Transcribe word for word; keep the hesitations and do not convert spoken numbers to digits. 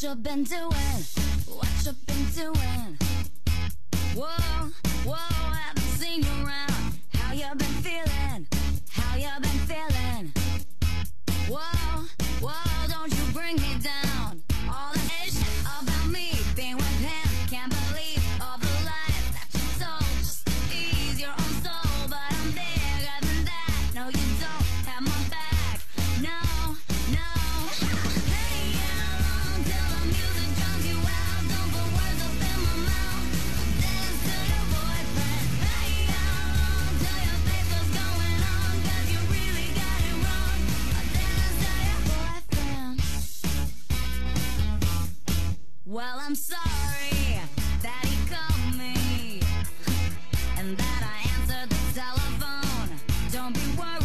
you been doing? What you been doing? Whoa, whoa, haven't seen you around. How you been feeling? How you been feeling? Whoa, whoa, don't you bring me down. All the ish about me being with him. Can't believe all the lies that you told. Just to ease your own soul, but I'm bigger than that. No, you don't have my back. No, no. Hey, how long till the music drowns you out? Don't put words up in my mouth. Dance to your boyfriend. Hey, how long till your face was going on? 'Cause you really got it wrong. Dance to your boyfriend. Well, I'm sorry that he called me and that I answered the telephone. Don't be worried.